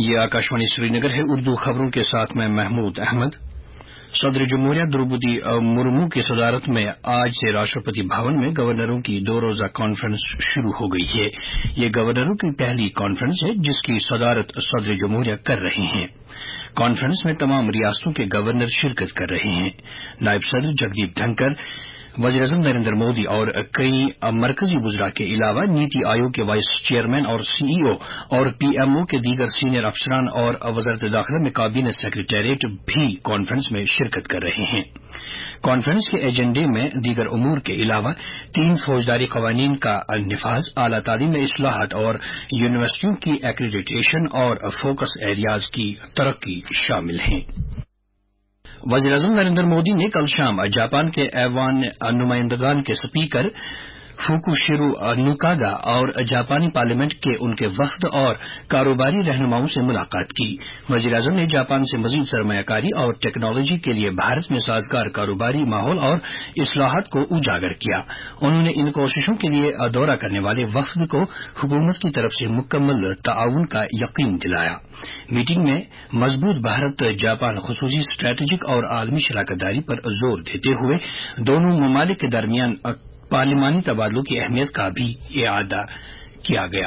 یہ آکاشوانی سری نگر ہے۔ اردو خبروں کے ساتھ میں محمود احمد۔ صدر جمہوریہ دروپدی مرمو کی صدارت میں آج سے راشٹرپتی بھون میں گورنروں کی 2 روزہ کانفرنس شروع ہو گئی ہے۔ یہ گورنروں کی پہلی کانفرنس ہے جس کی صدارت صدر جمہوریہ کر رہے ہیں۔ کانفرنس میں تمام ریاستوں کے گورنر شرکت کر رہے ہیں۔ نائب صدر جگدیپ دھنکر، وزیراعظم نریندر مودی اور کئی مرکزی وزراء کے علاوہ نیتی آیوگ کے وائس چیئرمین اور سی ای او اور پی ایم او کے دیگر سینئر افسران اور وزارت داخلہ میں کابینہ سیکریٹریٹ بھی کانفرنس میں شرکت کر رہے ہیں۔ کانفرنس کے ایجنڈے میں دیگر امور کے علاوہ 3 فوجداری قوانین کا نفاذ، اعلی تعلیم میں اصلاحات اور یونیورسٹیوں کی ایکریڈیٹیشن اور فوکس ایریاز کی ترقی شامل ہیں۔ وزیراعظم نریندر مودی نے کل شام جاپان کے ایوان نمائندگان کے اسپیکر فوکوشیرو نکاگا اور جاپانی پارلیمنٹ کے ان کے وفد اور کاروباری رہنماؤں سے ملاقات کی۔ وزیراعظم نے جاپان سے مزید سرمایہ کاری اور ٹیکنالوجی کے لیے بھارت میں سازگار کاروباری ماحول اور اصلاحات کو اجاگر کیا۔ انہوں نے ان کوششوں کے لیے دورہ کرنے والے وفد کو حکومت کی طرف سے مکمل تعاون کا یقین دلایا۔ میٹنگ میں مضبوط بھارت جاپان خصوصی اسٹریٹجک اور عالمی شراکت داری پر زور دیتے ہوئے دونوں ممالک کے درمیان پارلیمانی تبادلوں کی اہمیت کا بھی اعادہ کیا گیا۔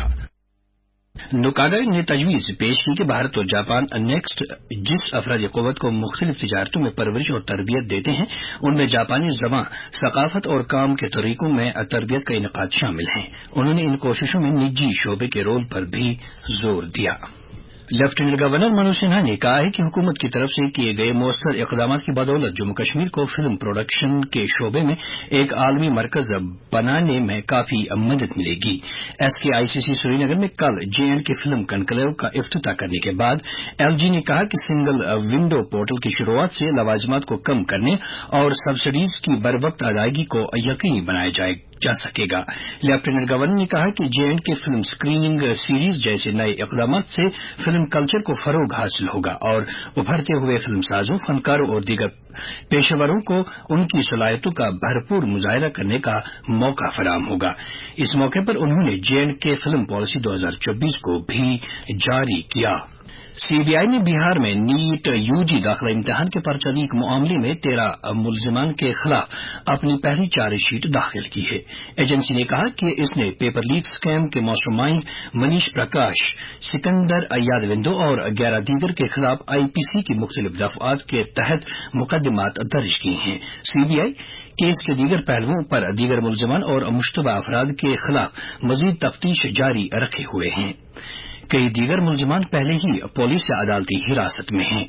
نکاگا نے تجویز پیش کی کہ بھارت اور جاپان نیکسٹ جس افرادی قوت کو مختلف تجارتوں میں پرورش اور تربیت دیتے ہیں ان میں جاپانی زبان، ثقافت اور کام کے طریقوں میں تربیت کا انعقاد شامل ہیں۔ انہوں نے ان کوششوں میں نجی شعبے کے رول پر بھی زور دیا۔ لیفٹیننٹ گورنر منوج سنہا نے کہا ہے کہ حکومت کی طرف سے کیے گئے مؤثر اقدامات کی بدولت جموں کشمیر کو فلم پروڈکشن کے شعبے میں ایک عالمی مرکز بنانے میں کافی مدد ملے گی۔ ایس کے آئی سی سی سری نگر میں کل J and K film conclave کا افتتاح کرنے کے بعد ایل جی نے کہا کہ سنگل ونڈو پورٹل کی شروعات سے لوازمات کو کم کرنے اور سبسڈیز کی بروقت ادائیگی کو یقینی بنایا جا سکے گا۔ لیفٹیننٹ گورنر نے کہا کہ J and K film screening series جیسے نئے اقدامات سے فلم کلچر کو فروغ حاصل ہوگا اور ابھرتے ہوئے فلم سازوں، فنکاروں اور دیگر پیشہ وروں کو ان کی صلاحیتوں کا بھرپور مظاہرہ کرنے کا موقع فراہم ہوگا۔ اس موقع پر انہوں نے J and K film policy 2024 کو بھی جاری کیا۔ سی بی آئی نے بہار میں نیٹ یو جی داخلہ امتحان کے پرچہ لیک معاملے میں 13 ملزمان کے خلاف اپنی پہلی چارج شیٹ داخل کی ہے۔ ایجنسی نے کہا کہ اس نے پیپر لیک اسکیم کے ماسٹر مائنڈ منیش پرکاش، سکندر یادوندو اور 11 دیگر کے خلاف آئی پی سی کی مختلف دفعات کے تحت مقدمات درج کیے ہیں۔ سی بی آئی کیس کے دیگر پہلوؤں پر دیگر ملزمان اور مشتبہ افراد کے خلاف مزید تفتیش جاری رکھے ہوئے ہیں۔ کئی دیگر ملزمان پہلے ہی پولیس سے عدالتی حراست میں ہیں۔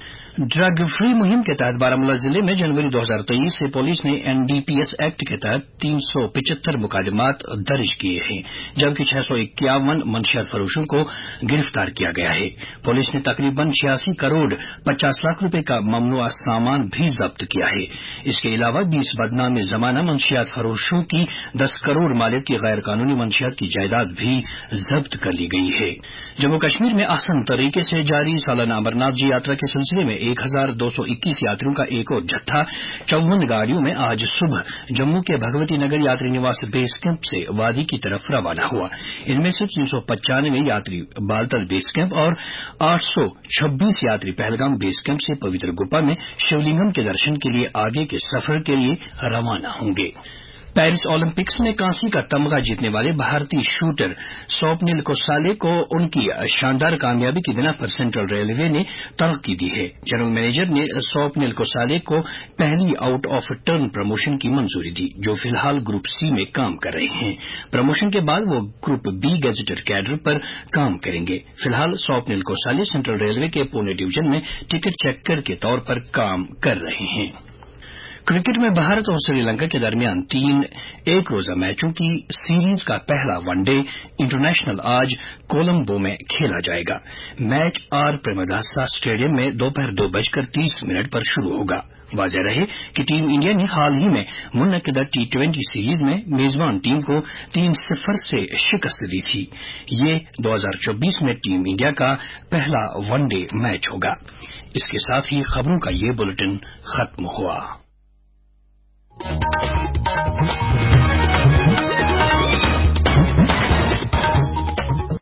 ڈرگ فری مہم کے تحت بارامولہ ضلع میں جنوری 2023 سے پولیس نے N D P S act کے تحت 375 مقدمات درج کیے ہیں، جبکہ 651 منشیات فروشوں کو گرفتار کیا گیا ہے۔ پولیس نے تقریباً 86 کروڑ 50 لاکھ روپے کا ممنوعہ سامان بھی ضبط کیا ہے۔ اس کے علاوہ 20 بدنام زمانہ منشیات فروشوں کی 10 کروڑ مالیت کی غیر قانونی منشیات کی جائیداد بھی ضبط کر لی گئی ہے۔ جموں کشمیر میں آسان طریقے سے جاری سالانہ امرناتھ جی یاترا کے سلسلے میں 1221 یاتریوں کا ایک اور جتھا 54 گاڑیوں میں آج صبح جموں کے بھگوتی نگر یاتری نواس بیس کیمپ سے وادی کی طرف روانہ ہوا۔ ان میں سے 395 یاتری بالتل بیس کیمپ اور 826 یاتری پہلگام بیس کیمپ سے پوتر گپا میں شیولنگم کے درشن کے لیے آگے کے سفر کے لیے روانہ ہوں گے۔ پیرس اولمپکس میں کانسی کا تمغہ جیتنے والے بھارتی شوٹر سوپنل کوسالے کو ان کی شاندار کامیابی کی بنا پر سینٹرل ریلوے نے ترقی دی ہے۔ جنرل مینیجر نے سوپنل کوسالے کو پہلی آؤٹ آف ٹرن پروموشن کی منظوری دی، جو فی الحال گروپ سی میں کام کر رہے ہیں۔ پروموشن کے بعد وہ گروپ بی گیزیٹڈ کیڈر پر کام کریں گے۔ فی الحال سوپنل کوسالے سینٹرل ریلوے کے پونے ڈویژن میں ٹکٹ چیکر کے طور پر کام کر رہے ہیں۔ کرکٹ میں بھارت اور سری لنکا کے درمیان 3 ایک روزہ میچوں کی سیریز کا پہلا ون ڈے انٹرنیشنل آج کولمبو میں کھیلا جائے گا۔ میچ آر پریمداسا اسٹیڈیم میں دوپہر 2:30 پر شروع ہوگا۔ واضح رہے کہ ٹیم انڈیا نے حال ہی میں منعقدہ T20 سیریز میں میزبان ٹیم کو 3-0 سے شکست دی تھی۔ یہ 2024 میں ٹیم انڈیا کا پہلا ون ڈے میچ ہوگا۔ اس کے ساتھ ہی خبروں کا یہ بلیٹن ختم ہوا۔